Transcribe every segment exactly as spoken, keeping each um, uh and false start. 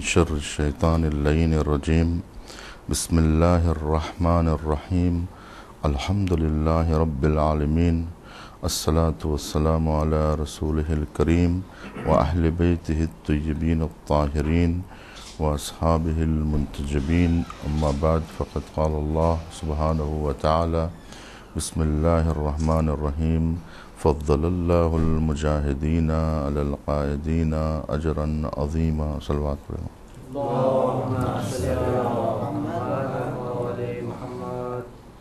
شر الشیطان اللعین الرجیم بسم اللہ الرحمن الرحیم الحمد للہ رب العالمین الصلاة والسلام علی رسولہ الکریم واہل بیتہ الطیبین الطاہرین واصحابہ المنتجبین اما بعد فقد قال اللہ سبحانہ وتعالی بسم اللہ الرحمن الرحیم فضل اللہ المجاہدین علی القائدین اجرا عظیما. صلوات پڑھیں. اللہم صلی علی محمد وعلی محمد.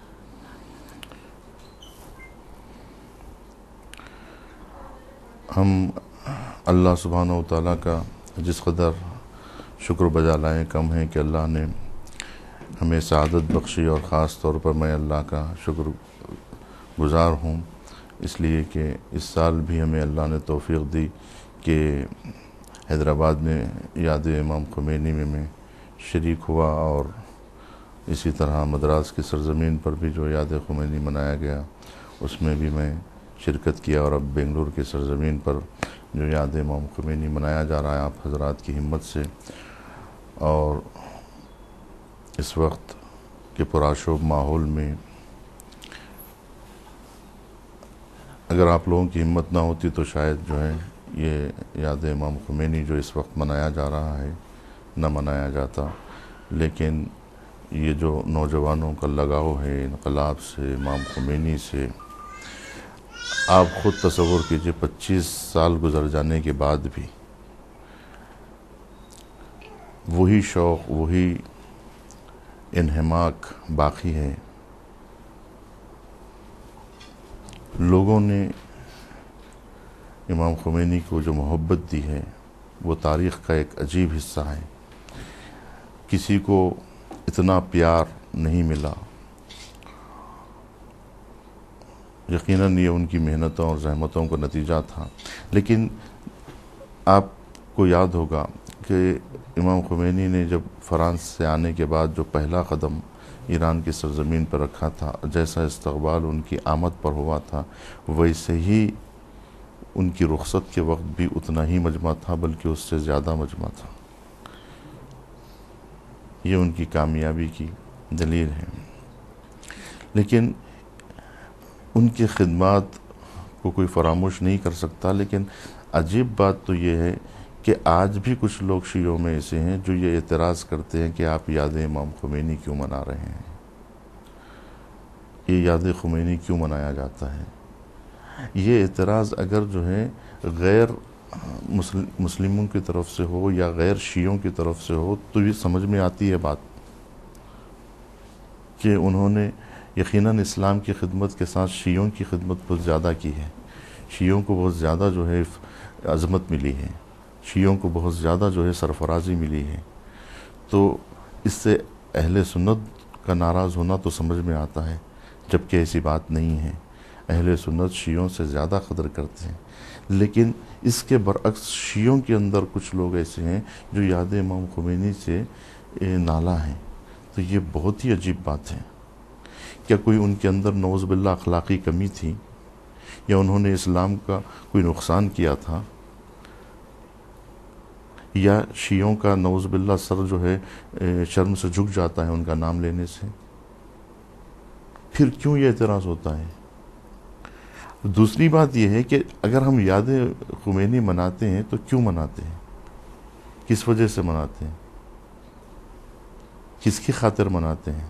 ہم اللہ سبحانہ وتعالیٰ کا جس قدر شکر بجا لائیں کم ہے کہ اللہ نے ہمیں سعادت بخشی، اور خاص طور پر میں اللہ کا شکر گزار ہوں اس لیے کہ اس سال بھی ہمیں اللہ نے توفیق دی کہ حیدرآباد میں یاد امام خمینی میں میں شریک ہوا، اور اسی طرح مدراس کی سرزمین پر بھی جو یاد خمینی منایا گیا اس میں بھی میں شرکت کیا، اور اب بنگلور کی سرزمین پر جو یاد امام خمینی منایا جا رہا ہے آپ حضرات کی ہمت سے. اور اس وقت کے پرآشوب ماحول میں اگر آپ لوگوں کی ہمت نہ ہوتی تو شاید جو ہے یہ یاد امام خمینی جو اس وقت منایا جا رہا ہے نہ منایا جاتا. لیکن یہ جو نوجوانوں کا لگاؤ ہے انقلاب سے، امام خمینی سے، آپ خود تصور کیجئے پچیس سال گزر جانے کے بعد بھی وہی شوق، وہی انہماک باقی ہے. لوگوں نے امام خمینی کو جو محبت دی ہے وہ تاریخ کا ایک عجیب حصہ ہے. کسی کو اتنا پیار نہیں ملا. یقیناً یہ ان کی محنتوں اور زحمتوں کا نتیجہ تھا. لیکن آپ کو یاد ہوگا کہ امام خمینی نے جب فرانس سے آنے کے بعد جو پہلا قدم ایران کی سرزمین پر رکھا تھا، جیسا استقبال ان کی آمد پر ہوا تھا ویسے ہی ان کی رخصت کے وقت بھی اتنا ہی مجمع تھا، بلکہ اس سے زیادہ مجمع تھا. یہ ان کی کامیابی کی دلیل ہے. لیکن ان کی خدمات کو کوئی فراموش نہیں کر سکتا. لیکن عجیب بات تو یہ ہے کہ آج بھی کچھ لوگ شیعوں میں ایسے ہیں جو یہ اعتراض کرتے ہیں کہ آپ یاد امام خمینی کیوں منا رہے ہیں، یہ یاد خمینی کیوں منایا جاتا ہے. یہ اعتراض اگر جو ہے غیر مسلموں کی طرف سے ہو یا غیر شیعوں کی طرف سے ہو تو یہ سمجھ میں آتی ہے بات کہ انہوں نے یقیناً اسلام کی خدمت کے ساتھ شیعوں کی خدمت بہت زیادہ کی ہے. شیعوں کو بہت زیادہ جو ہے عظمت ملی ہے، شیعوں کو بہت زیادہ جو ہے سرفرازی ملی ہے. تو اس سے اہل سنت کا ناراض ہونا تو سمجھ میں آتا ہے، جبکہ ایسی بات نہیں ہے. اہل سنت شیعوں سے زیادہ قدر کرتے ہیں. لیکن اس کے برعکس شیعوں کے اندر کچھ لوگ ایسے ہیں جو یاد امام خمینی سے نالاں ہیں. تو یہ بہت ہی عجیب بات ہے. کیا کوئی ان کے اندر نعوذ باللہ اخلاقی کمی تھی، یا انہوں نے اسلام کا کوئی نقصان کیا تھا، یا شیعوں کا نعوذ باللہ سر جو ہے شرم سے جھک جاتا ہے ان کا نام لینے سے؟ پھر کیوں یہ اعتراض ہوتا ہے؟ دوسری بات یہ ہے کہ اگر ہم یاد خمینی مناتے ہیں تو کیوں مناتے ہیں، کس وجہ سے مناتے ہیں، کس کی خاطر مناتے ہیں؟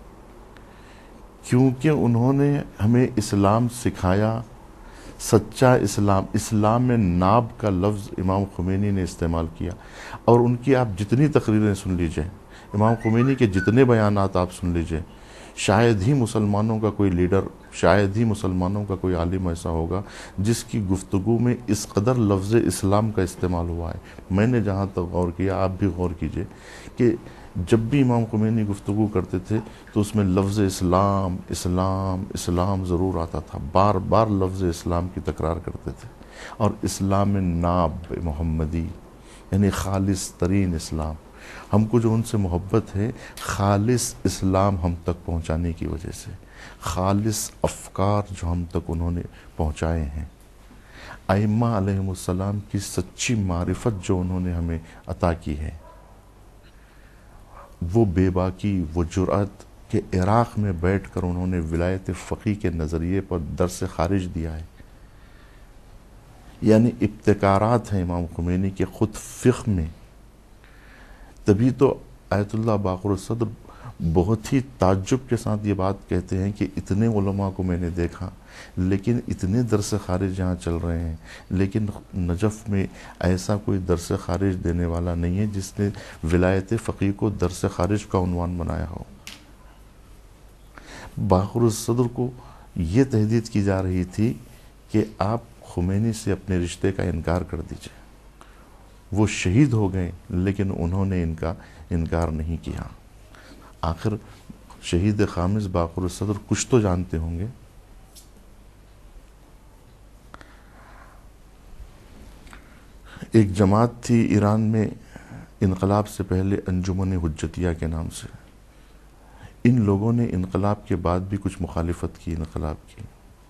کیونکہ انہوں نے ہمیں اسلام سکھایا، سچا اسلام. اسلام میں ناب کا لفظ امام خمینی نے استعمال کیا. اور ان کی آپ جتنی تقریریں سن لیجئے، امام خمینی کے جتنے بیانات آپ سن لیجئے، شاید ہی مسلمانوں کا کوئی لیڈر، شاید ہی مسلمانوں کا کوئی عالم ایسا ہوگا جس کی گفتگو میں اس قدر لفظ اسلام کا استعمال ہوا ہے. میں نے جہاں تک غور کیا، آپ بھی غور کیجئے کہ جب بھی امام خمینی گفتگو کرتے تھے تو اس میں لفظ اسلام اسلام اسلام ضرور آتا تھا. بار بار لفظ اسلام کی تکرار کرتے تھے. اور اسلام ناب محمدی یعنی خالص ترین اسلام. ہم کو جو ان سے محبت ہے خالص اسلام ہم تک پہنچانے کی وجہ سے، خالص افکار جو ہم تک انہوں نے پہنچائے ہیں، ائمہ علیہم السلام کی سچی معرفت جو انہوں نے ہمیں عطا کی ہے، وہ بے باکی، وہ جرأت کہ عراق میں بیٹھ کر انہوں نے ولایت فقیہ کے نظریے پر درس خارج دیا ہے، یعنی ابتکارات ہیں امام خمینی کے خود فقہ میں. تبھی تو آیت اللہ باقر الصدر بہت ہی تعجب کے ساتھ یہ بات کہتے ہیں کہ اتنے علماء کو میں نے دیکھا لیکن اتنے درس خارج یہاں چل رہے ہیں، لیکن نجف میں ایسا کوئی درس خارج دینے والا نہیں ہے جس نے ولایت فقیہ کو درس خارج کا عنوان بنایا ہو. باقر الصدر کو یہ تہدید کی جا رہی تھی کہ آپ خمینی سے اپنے رشتے کا انکار کر دیجئے. وہ شہید ہو گئے لیکن انہوں نے ان کا انکار نہیں کیا. آخر شہید خامس باقر الصدر کچھ تو جانتے ہوں گے. ایک جماعت تھی ایران میں انقلاب سے پہلے، انجمن حجتیہ کے نام سے. ان لوگوں نے انقلاب کے بعد بھی کچھ مخالفت کی انقلاب کی.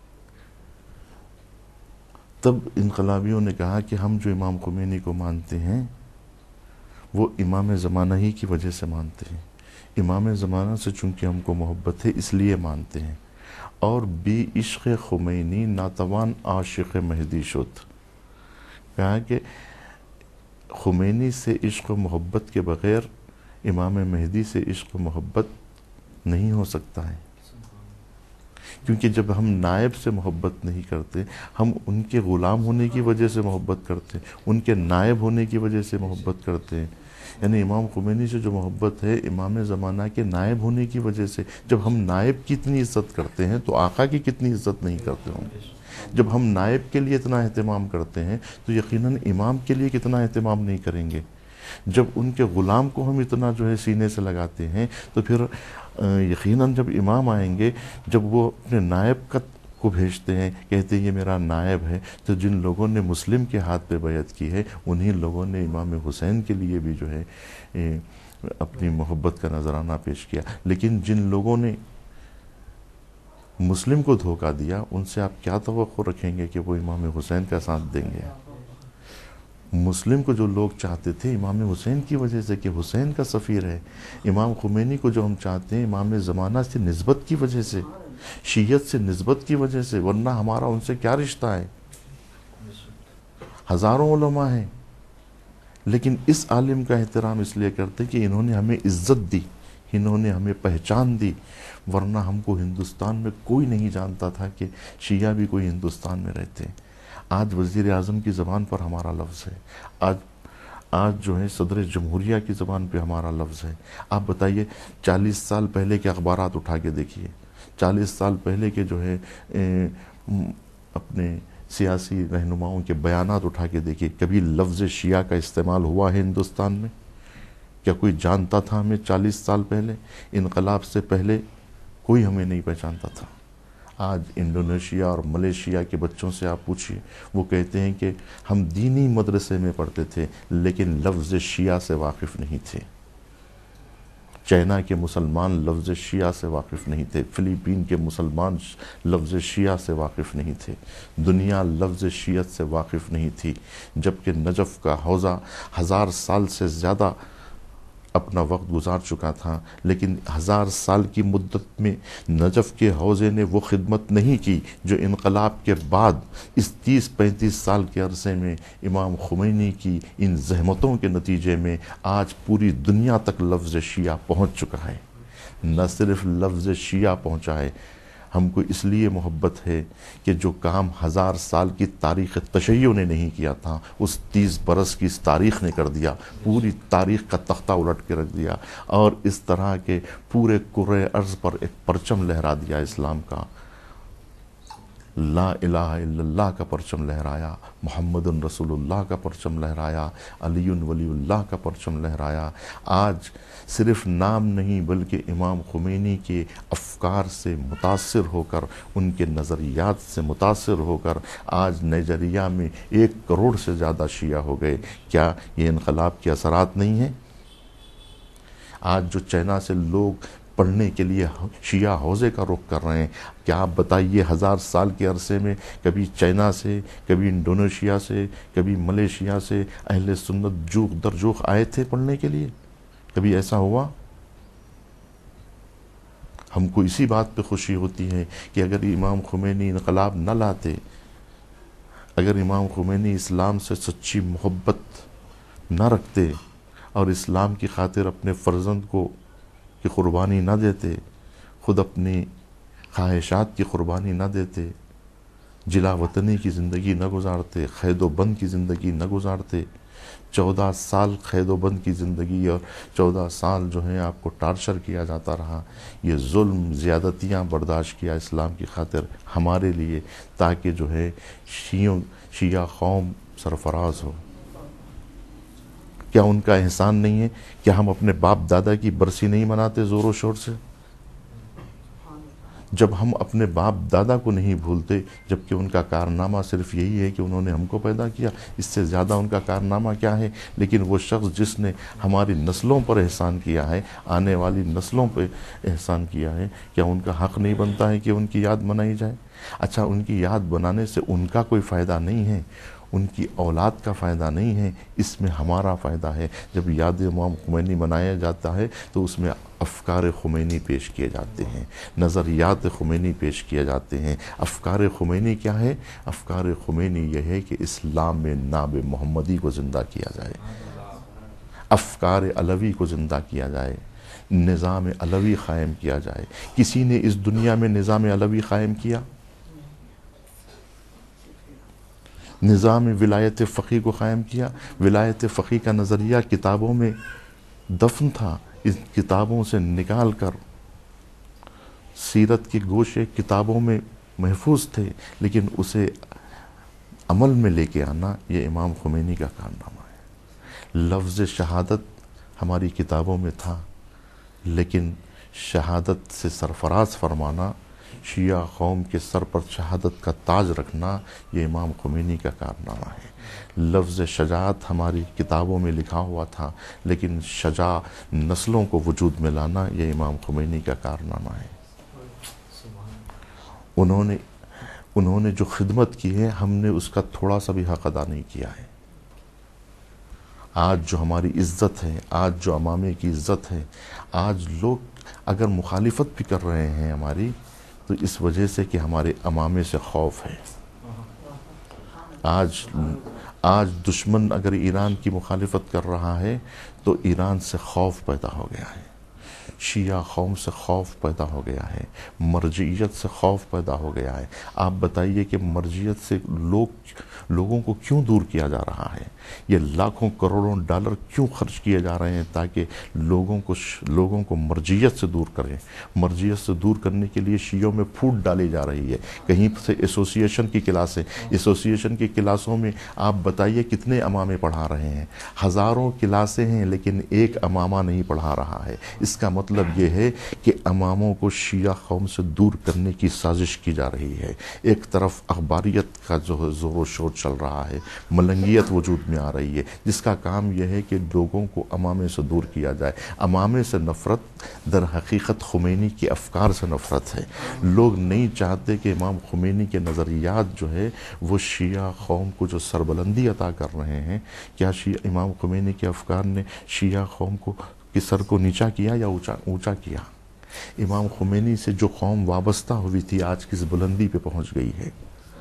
تب انقلابیوں نے کہا کہ ہم جو امام خمینی کو مانتے ہیں وہ امام زمانہ ہی کی وجہ سے مانتے ہیں. امام زمانہ سے چونکہ ہم کو محبت ہے اس لیے مانتے ہیں. اور بی عشق خمینی ناتوان عاشق مہدی شد. کہا کہ خمینی سے عشق و محبت کے بغیر امام مہدی سے عشق و محبت نہیں ہو سکتا ہے. کیونکہ جب ہم نائب سے محبت نہیں کرتے، ہم ان کے غلام ہونے کی وجہ سے محبت کرتے ہیں، ان کے نائب ہونے کی وجہ سے محبت کرتے ہیں. یعنی امام خمینی سے جو محبت ہے امام زمانہ کے نائب ہونے کی وجہ سے. جب ہم نائب کی اتنی عزت کرتے ہیں تو آقا کی کتنی عزت نہیں کرتے ہوں گے. جب ہم نائب کے لیے اتنا اہتمام کرتے ہیں تو یقیناً امام کے لیے کتنا اہتمام نہیں کریں گے. جب ان کے غلام کو ہم اتنا جو ہے سینے سے لگاتے ہیں تو پھر یقیناً جب امام آئیں گے، جب وہ اپنے نائب کا کو بھیجتے ہیں، کہتے ہیں یہ میرا نائب ہے، تو جن لوگوں نے مسلم کے ہاتھ پہ بیعت کی ہے انہی لوگوں نے امام حسین کے لیے بھی جو ہے اپنی محبت کا نذرانہ پیش کیا. لیکن جن لوگوں نے مسلم کو دھوکہ دیا ان سے آپ کیا توقع رکھیں گے کہ وہ امام حسین کا ساتھ دیں گے؟ مسلم کو جو لوگ چاہتے تھے امام حسین کی وجہ سے کہ حسین کا سفیر ہے. امام خمینی کو جو ہم چاہتے ہیں امام زمانہ سے نسبت کی وجہ سے، شیعت سے نسبت کی وجہ سے، ورنہ ہمارا ان سے کیا رشتہ ہے؟ ہزاروں علماء ہیں لیکن اس عالم کا احترام اس لیے کرتے کہ انہوں نے ہمیں عزت دی، انہوں نے ہمیں پہچان دی. ورنہ ہم کو ہندوستان میں کوئی نہیں جانتا تھا کہ شیعہ بھی کوئی ہندوستان میں رہتے ہیں. آج وزیر اعظم کی زبان پر ہمارا لفظ ہے، آج آج جو ہے صدر جمہوریہ کی زبان پہ ہمارا لفظ ہے. آپ بتائیے چالیس سال پہلے کے اخبارات اٹھا کے دیکھیے، چالیس سال پہلے کے جو ہے اپنے سیاسی رہنماؤں کے بیانات اٹھا کے دیکھیے، کبھی لفظ شیعہ کا استعمال ہوا ہے ہندوستان میں؟ کیا کوئی جانتا تھا ہمیں چالیس سال پہلے؟ انقلاب سے پہلے کوئی ہمیں نہیں پہچانتا تھا. آج انڈونیشیا اور ملیشیا کے بچوں سے آپ پوچھئے، وہ کہتے ہیں کہ ہم دینی مدرسے میں پڑھتے تھے لیکن لفظ شیعہ سے واقف نہیں تھے. چائنا کے مسلمان لفظ شیعہ سے واقف نہیں تھے، فلیپین کے مسلمان لفظ شیعہ سے واقف نہیں تھے، دنیا لفظ شیعت سے واقف نہیں تھی. جبکہ نجف کا حوزہ ہزار سال سے زیادہ اپنا وقت گزار چکا تھا، لیکن ہزار سال کی مدت میں نجف کے حوزے نے وہ خدمت نہیں کی جو انقلاب کے بعد اس تیس پینتیس سال کے عرصے میں امام خمینی کی ان زحمتوں کے نتیجے میں آج پوری دنیا تک لفظ شیعہ پہنچ چکا ہے. نہ صرف لفظ شیعہ پہنچا ہے، ہم کو اس لیے محبت ہے کہ جو کام ہزار سال کی تاریخ تشیع نے نہیں کیا تھا اس تیس برس کی اس تاریخ نے کر دیا. پوری تاریخ کا تختہ الٹ کے رکھ دیا اور اس طرح کے پورے کرۂ ارض پر ایک پرچم لہرا دیا اسلام کا. لا الہ الا اللہ کا پرچم لہرایا، محمد رسول اللہ کا پرچم لہرایا، علی ولی اللہ کا پرچم لہرایا. آج صرف نام نہیں بلکہ امام خمینی کے افکار سے متاثر ہو کر، ان کے نظریات سے متاثر ہو کر آج نائجیریا میں ایک کروڑ سے زیادہ شیعہ ہو گئے. کیا یہ انقلاب کے اثرات نہیں ہیں؟ آج جو چائنا سے لوگ پڑھنے کے لیے شیعہ حوزے کا رخ کر رہے ہیں، کیا آپ بتائیے ہزار سال کے عرصے میں کبھی چائنا سے، کبھی انڈونیشیا سے، کبھی ملیشیا سے اہل سنت جوخ در جوخ آئے تھے پڑھنے کے لیے؟ کبھی ایسا ہوا؟ ہم کو اسی بات پہ خوشی ہوتی ہے کہ اگر امام خمینی انقلاب نہ لاتے، اگر امام خمینی اسلام سے سچی محبت نہ رکھتے اور اسلام کی خاطر اپنے فرزند کو کی قربانی نہ دیتے، خود اپنی خواہشات کی قربانی نہ دیتے، جلا وطنی کی زندگی نہ گزارتے، قید و بند کی زندگی نہ گزارتے، چودہ سال قید و بند کی زندگی اور چودہ سال جو ہے آپ کو ٹارچر کیا جاتا رہا، یہ ظلم زیادتیاں برداشت کیا اسلام کی خاطر ہمارے لیے، تاکہ جو ہے شیعوں شیعہ قوم سرفراز ہو۔ کیا ان کا احسان نہیں ہے؟ کیا ہم اپنے باپ دادا کی برسی نہیں مناتے زور و شور سے؟ جب ہم اپنے باپ دادا کو نہیں بھولتے، جبکہ ان کا کارنامہ صرف یہی ہے کہ انہوں نے ہم کو پیدا کیا، اس سے زیادہ ان کا کارنامہ کیا ہے؟ لیکن وہ شخص جس نے ہماری نسلوں پر احسان کیا ہے، آنے والی نسلوں پہ احسان کیا ہے، کیا ان کا حق نہیں بنتا ہے کہ ان کی یاد منائی جائے؟ اچھا، ان کی یاد بنانے سے ان کا کوئی فائدہ نہیں ہے، ان کی اولاد کا فائدہ نہیں ہے، اس میں ہمارا فائدہ ہے۔ جب یاد امام خمینی منایا جاتا ہے تو اس میں افکار خمینی پیش کیے جاتے ہیں، نظریات خمینی پیش کیے جاتے ہیں۔ افکار خمینی کیا ہے؟ افکار خمینی یہ ہے کہ اسلام میں ناب محمدی کو زندہ کیا جائے، افکار علوی کو زندہ کیا جائے، نظام علوی قائم کیا جائے۔ کسی نے اس دنیا میں نظام علوی قائم کیا؟ نظام ولایت فقیہ کو قائم کیا؟ ولایت فقیہ کا نظریہ کتابوں میں دفن تھا، اس کتابوں سے نکال کر سیرت کے گوشے کتابوں میں محفوظ تھے، لیکن اسے عمل میں لے کے آنا یہ امام خمینی کا کارنامہ ہے۔ لفظ شہادت ہماری کتابوں میں تھا، لیکن شہادت سے سرفراز فرمانا، شیعہ قوم کے سر پر شہادت کا تاج رکھنا، یہ امام خمینی کا کارنامہ ہے۔ لفظ شجاعت ہماری کتابوں میں لکھا ہوا تھا، لیکن شجاع نسلوں کو وجود میں لانا یہ امام خمینی کا کارنامہ ہے۔ انہوں نے انہوں نے جو خدمت کی ہے، ہم نے اس کا تھوڑا سا بھی حق ادا نہیں کیا ہے۔ آج جو ہماری عزت ہے، آج جو امامے کی عزت ہے، آج لوگ اگر مخالفت بھی کر رہے ہیں ہماری، تو اس وجہ سے کہ ہمارے امامے سے خوف ہے۔ آج آج دشمن اگر ایران کی مخالفت کر رہا ہے تو ایران سے خوف پیدا ہو گیا ہے، شیعہ قوم سے خوف پیدا ہو گیا ہے، مرجعیت سے خوف پیدا ہو گیا ہے۔ آپ بتائیے کہ مرجعیت سے لوگ لوگوں کو کیوں دور کیا جا رہا ہے؟ یہ لاکھوں کروڑوں ڈالر کیوں خرچ کیے جا رہے ہیں تاکہ لوگوں کو لوگوں کو مرجعیت سے دور کریں؟ مرجعیت سے دور کرنے کے لیے شیعوں میں پھوٹ ڈالی جا رہی ہے، کہیں سے ایسوسی ایشن کی کلاسیں ایسوسی ایشن کی کلاسوں میں آپ بتائیے کتنے امامے پڑھا رہے ہیں؟ ہزاروں کلاسیں ہیں، لیکن ایک امامہ نہیں پڑھا رہا ہے۔ اس کا مطلب یہ ہے کہ اماموں کو شیعہ قوم سے دور کرنے کی سازش کی جا رہی ہے۔ ایک طرف اخباریت کا جو ہے زور و شور چل رہا ہے، ملنگیت وجود میں آ رہی ہے، جس کا کام یہ ہے کہ لوگوں کو امامے سے دور کیا جائے۔ امامے سے نفرت در حقیقت خمینی کے افکار سے نفرت ہے۔ لوگ نہیں چاہتے کہ امام خمینی کے نظریات جو ہے وہ شیعہ قوم کو جو سربلندی عطا کر رہے ہیں، کیا شیعہ امام خمینی کے افکار نے شیعہ قوم کو کی سر کو نیچا کیا یا اونچا اونچا کیا؟ امام خمینی سے جو قوم وابستہ ہوئی تھی آج کس بلندی پہ پہنچ گئی ہے؟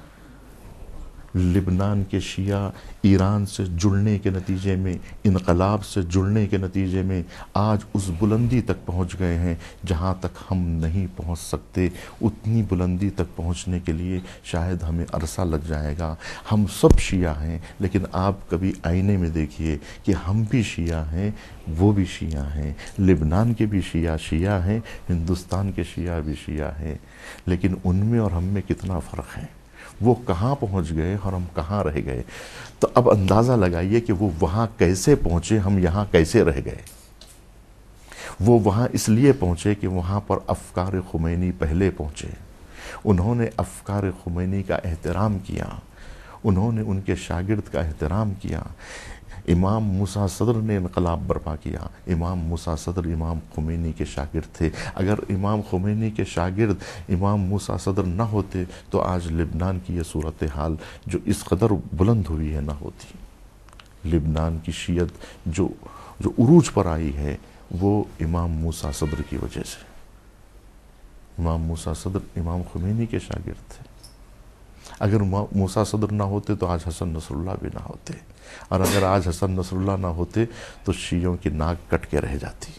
لبنان کے شیعہ ایران سے جڑنے کے نتیجے میں، انقلاب سے جڑنے کے نتیجے میں آج اس بلندی تک پہنچ گئے ہیں جہاں تک ہم نہیں پہنچ سکتے۔ اتنی بلندی تک پہنچنے کے لیے شاید ہمیں عرصہ لگ جائے گا۔ ہم سب شیعہ ہیں، لیکن آپ کبھی آئینے میں دیکھیے کہ ہم بھی شیعہ ہیں، وہ بھی شیعہ ہیں، لبنان کے بھی شیعہ شیعہ ہیں، ہندوستان کے شیعہ بھی شیعہ ہیں، لیکن ان میں اور ہم میں کتنا فرق ہے؟ وہ کہاں پہنچ گئے اور ہم کہاں رہ گئے؟ تو اب اندازہ لگائیے کہ وہ وہاں کیسے پہنچے، ہم یہاں کیسے رہ گئے۔ وہ وہاں اس لیے پہنچے کہ وہاں پر افکار خمینی پہلے پہنچے، انہوں نے افکار خمینی کا احترام کیا، انہوں نے ان کے شاگرد کا احترام کیا۔ امام موسیٰ صدر نے انقلاب برپا کیا، امام موسیٰ صدر امام خمینی کے شاگرد تھے۔ اگر امام خمینی کے شاگرد امام موسیٰ صدر نہ ہوتے تو آج لبنان کی یہ صورتحال جو اس قدر بلند ہوئی ہے نہ ہوتی۔ لبنان کی شیعت جو جو عروج پر آئی ہے وہ امام موسیٰ صدر کی وجہ سے۔ امام موسیٰ صدر امام خمینی کے شاگرد تھے. اگر موسیٰ صدر نہ ہوتے تو آج حسن نصر اللہ بھی نہ ہوتے، اور اگر آج حسن نصر اللہ نہ ہوتے تو شیعوں کی ناک کٹ کے رہ جاتی.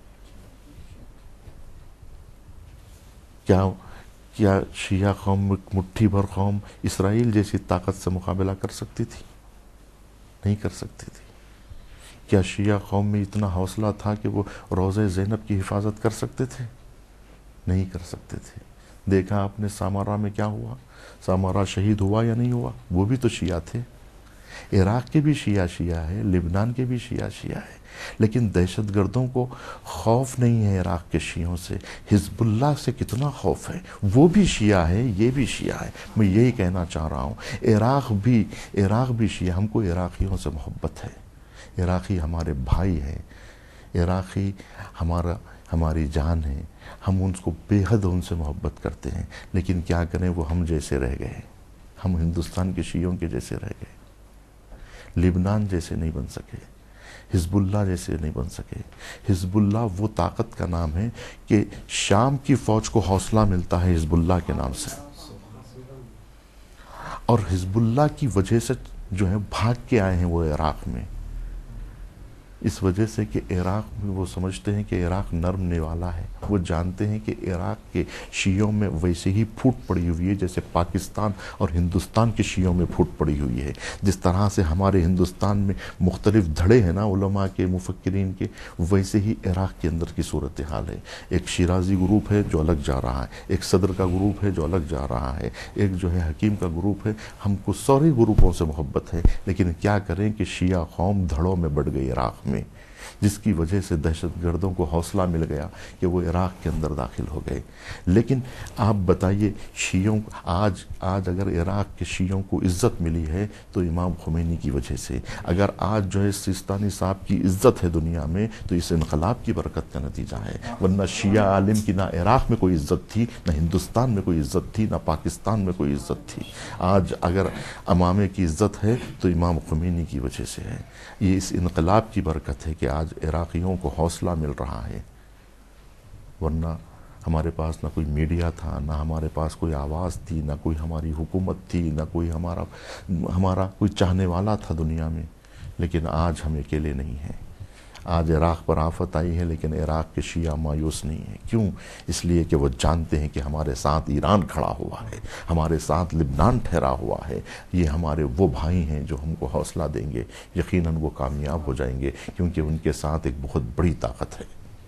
کیا کیا شیعہ قوم مٹھی بھر قوم اسرائیل جیسی طاقت سے مقابلہ کر سکتی تھی؟ نہیں کر سکتی تھی. کیا شیعہ قوم میں اتنا حوصلہ تھا کہ وہ روضہ زینب کی حفاظت کر سکتے تھے؟ نہیں کر سکتے تھے. دیکھا آپ نے سامارا میں کیا ہوا؟ سامارا شہید ہوا یا نہیں ہوا؟ وہ بھی تو شیعہ تھے. عراق کے بھی شیعہ شیعہ ہے، لبنان کے بھی شیعہ شیعہ ہے، لیکن دہشت گردوں کو خوف نہیں ہے عراق کے شیعوں سے. حزب اللہ سے کتنا خوف ہے، وہ بھی شیعہ ہے، یہ بھی شیعہ ہے. میں یہی کہنا چاہ رہا ہوں، عراق بھی عراق بھی شیعہ. ہم کو عراقیوں سے محبت ہے، عراقی ہمارے بھائی ہیں، عراقی ہمارا ہماری جان ہے. ہم ان کو بے حد ان سے محبت کرتے ہیں، لیکن کیا کریں وہ ہم جیسے رہ گئے. ہم ہندوستان کے شیعوں کے جیسے رہ گئے، لبنان جیسے نہیں بن سکے، حزب اللہ جیسے نہیں بن سکے. حزب اللہ وہ طاقت کا نام ہے کہ شام کی فوج کو حوصلہ ملتا ہے حزب اللہ کے نام سے، اور حزب اللہ کی وجہ سے جو ہے بھاگ کے آئے ہیں وہ عراق میں، اس وجہ سے کہ عراق میں وہ سمجھتے ہیں کہ عراق نرم نوالا ہے. وہ جانتے ہیں کہ عراق کے شیعوں میں ویسے ہی پھوٹ پڑی ہوئی ہے جیسے پاکستان اور ہندوستان کے شیعوں میں پھوٹ پڑی ہوئی ہے. جس طرح سے ہمارے ہندوستان میں مختلف دھڑے ہیں نا علماء کے، مفکرین کے، ویسے ہی عراق کے اندر کی صورتحال ہے. ایک شیرازی گروپ ہے جو الگ جا رہا ہے، ایک صدر کا گروپ ہے جو الگ جا رہا ہے، ایک جو ہے حکیم کا گروپ ہے. ہم کو سارے گروپوں سے محبت ہے، لیکن کیا کریں کہ شیعہ قوم دھڑوں میں بڑھ گئی عراق میں، جس کی وجہ سے دہشت گردوں کو حوصلہ مل گیا کہ وہ عراق کے اندر داخل ہو گئے. لیکن آپ بتائیے شیعوں آج آج اگر عراق کے شیعوں کو عزت ملی ہے تو امام خمینی کی وجہ سے. اگر آج جو ہے سیستانی صاحب کی عزت ہے دنیا میں تو اس انقلاب کی برکت کا نتیجہ ہے، ورنہ شیعہ عالم کی نہ عراق میں کوئی عزت تھی، نہ ہندوستان میں کوئی عزت تھی، نہ پاکستان میں کوئی عزت تھی. آج اگر امامے کی عزت ہے تو امام خمینی کی وجہ سے ہے. یہ اس انقلاب کی برکت ہے کہ آج عراقیوں کو حوصلہ مل رہا ہے، ورنہ ہمارے پاس نہ کوئی میڈیا تھا، نہ ہمارے پاس کوئی آواز تھی، نہ کوئی ہماری حکومت تھی، نہ کوئی ہمارا ہمارا کوئی چاہنے والا تھا دنیا میں. لیکن آج ہم اکیلے نہیں ہیں. آج عراق پر آفت آئی ہے لیکن عراق کے شیعہ مایوس نہیں ہیں. کیوں؟ اس لیے کہ وہ جانتے ہیں کہ ہمارے ساتھ ایران کھڑا ہوا ہے، ہمارے ساتھ لبنان ٹھہرا ہوا ہے. یہ ہمارے وہ بھائی ہیں جو ہم کو حوصلہ دیں گے. یقیناً وہ کامیاب ہو جائیں گے کیونکہ ان کے ساتھ ایک بہت بڑی طاقت ہے.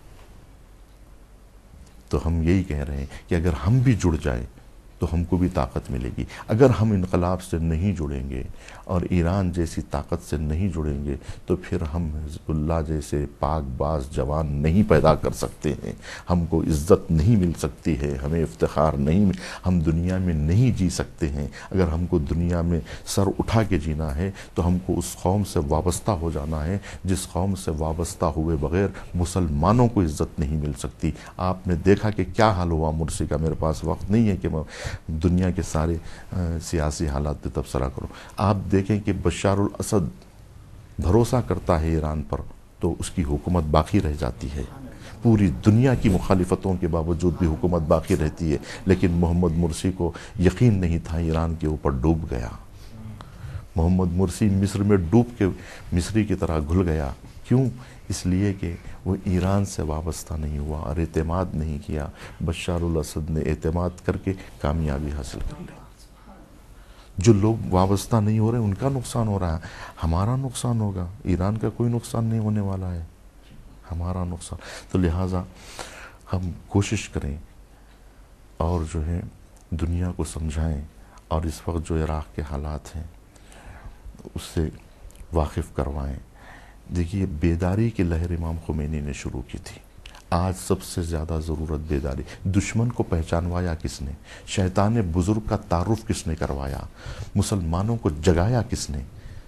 تو ہم یہی کہہ رہے ہیں کہ اگر ہم بھی جڑ جائیں تو ہم کو بھی طاقت ملے گی. اگر ہم انقلاب سے نہیں جڑیں گے اور ایران جیسی طاقت سے نہیں جڑیں گے تو پھر ہم حزب اللہ جیسے پاک باز جوان نہیں پیدا کر سکتے ہیں. ہم کو عزت نہیں مل سکتی ہے، ہمیں افتخار نہیں، ہم دنیا میں نہیں جی سکتے ہیں. اگر ہم کو دنیا میں سر اٹھا کے جینا ہے تو ہم کو اس قوم سے وابستہ ہو جانا ہے جس قوم سے وابستہ ہوئے بغیر مسلمانوں کو عزت نہیں مل سکتی. آپ نے دیکھا کہ کیا حال ہوا مرسی کا. میرے پاس وقت نہیں ہے کہ میں دنیا کے سارے سیاسی حالات پہ تبصرہ کروں. آپ دیکھیں کہ بشار الاسد بھروسہ کرتا ہے ایران پر تو اس کی حکومت باقی رہ جاتی ہے. پوری دنیا کی مخالفتوں کے باوجود بھی حکومت باقی رہتی ہے. لیکن محمد مرسی کو یقین نہیں تھا، ایران کے اوپر ڈوب گیا. محمد مرسی مصر میں ڈوب کے مصری کی طرح گھل گیا. کیوں؟ اس لیے کہ وہ ایران سے وابستہ نہیں ہوا اور اعتماد نہیں کیا. بشار الاسد نے اعتماد کر کے کامیابی حاصل کر لی. جو لوگ وابستہ نہیں ہو رہے ان کا نقصان ہو رہا ہے، ہمارا نقصان ہوگا. ایران کا کوئی نقصان نہیں ہونے والا ہے، ہمارا نقصان. تو لہٰذا ہم کوشش کریں اور جو ہے دنیا کو سمجھائیں، اور اس وقت جو عراق کے حالات ہیں اس سے واقف کروائیں. دیکھیے بیداری کی لہر امام خمینی نے شروع کی تھی. آج سب سے زیادہ ضرورت بیداری. دشمن کو پہچانوایا کس نے؟ شیطان بزرگ کا تعارف کس نے کروایا؟ مسلمانوں کو جگایا کس نے؟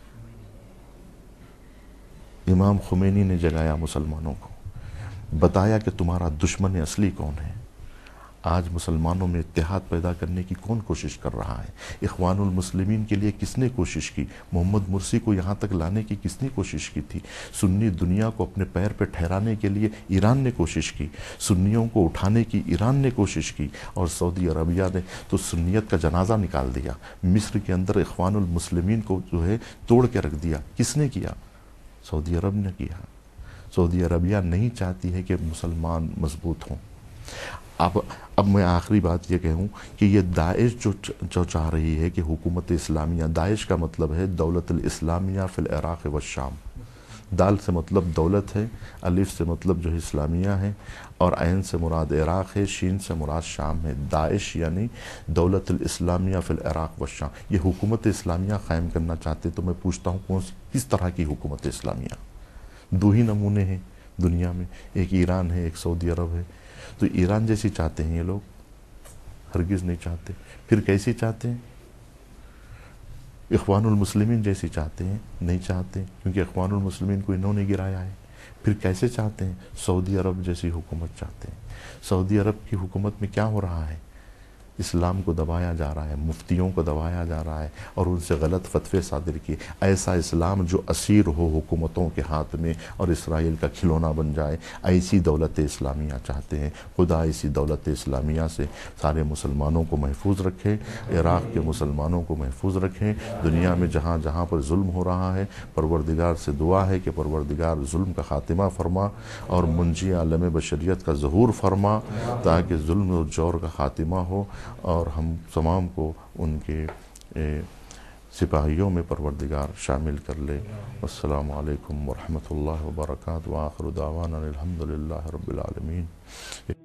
امام خمینی نے جگایا مسلمانوں کو، بتایا کہ تمہارا دشمن اصلی کون ہے. آج مسلمانوں میں اتحاد پیدا کرنے کی کون کوشش کر رہا ہے؟ اخوان المسلمین کے لیے کس نے کوشش کی؟ محمد مرسی کو یہاں تک لانے کی کس نے کوشش کی تھی؟ سنی دنیا کو اپنے پیر پہ ٹھہرانے کے لیے ایران نے کوشش کی، سنیوں کو اٹھانے کی ایران نے کوشش کی، اور سعودی عربیہ نے تو سنیت کا جنازہ نکال دیا۔ مصر کے اندر اخوان المسلمین کو جو ہے توڑ کے رکھ دیا۔ کس نے کیا؟ سعودی عرب نے کیا۔ سعودی عربیہ نہیں چاہتی ہے کہ مسلمان مضبوط ہوں۔ اب اب میں آخری بات یہ کہوں کہ یہ داعش جو جو چاہ رہی ہے کہ حکومت اسلامیہ، داعش کا مطلب ہے دولت الاسلامیہ فی العراق والشام۔ دال سے مطلب دولت ہے، الف سے مطلب جو ہے اسلامیہ ہے، اور عین سے مراد عراق ہے، شین سے مراد شام ہے۔ داعش یعنی دولت الاسلامیہ فی العراق والشام، یہ حکومت اسلامیہ قائم کرنا چاہتے۔ تو میں پوچھتا ہوں کون سی کس طرح کی حکومت اسلامیہ؟ دو ہی نمونے ہیں دنیا میں، ایک ایران ہے، ایک سعودی عرب ہے۔ تو ایران جیسی چاہتے ہیں یہ لوگ؟ ہرگز نہیں چاہتے۔ پھر کیسی چاہتے ہیں؟ اخوان المسلمین جیسی چاہتے ہیں؟ نہیں چاہتے، کیونکہ اخوان المسلمین کو انہوں نے گرایا ہے۔ پھر کیسے چاہتے ہیں؟ سعودی عرب جیسی حکومت چاہتے ہیں۔ سعودی عرب کی حکومت میں کیا ہو رہا ہے؟ اسلام کو دبایا جا رہا ہے، مفتیوں کو دبایا جا رہا ہے، اور ان سے غلط فتوے صادر کیے۔ ایسا اسلام جو اسیر ہو حکومتوں کے ہاتھ میں اور اسرائیل کا کھلونا بن جائے، ایسی دولت اسلامیہ چاہتے ہیں۔ خدا ایسی دولت اسلامیہ سے سارے مسلمانوں کو محفوظ رکھے، عراق کے مسلمانوں کو محفوظ رکھیں۔ دنیا میں جہاں جہاں پر ظلم ہو رہا ہے، پروردگار سے دعا ہے کہ پروردگار ظلم کا خاتمہ فرما اور منجی عالم بشریت کا ظہور فرما، تاکہ ظلم و جور کا خاتمہ ہو اور ہم تمام کو ان کے سپاہیوں میں پروردگار شامل کر لے۔ السلام علیکم ورحمۃ اللہ وبرکاتہ، وآخر دعوانا الحمد للہ رب العالمین۔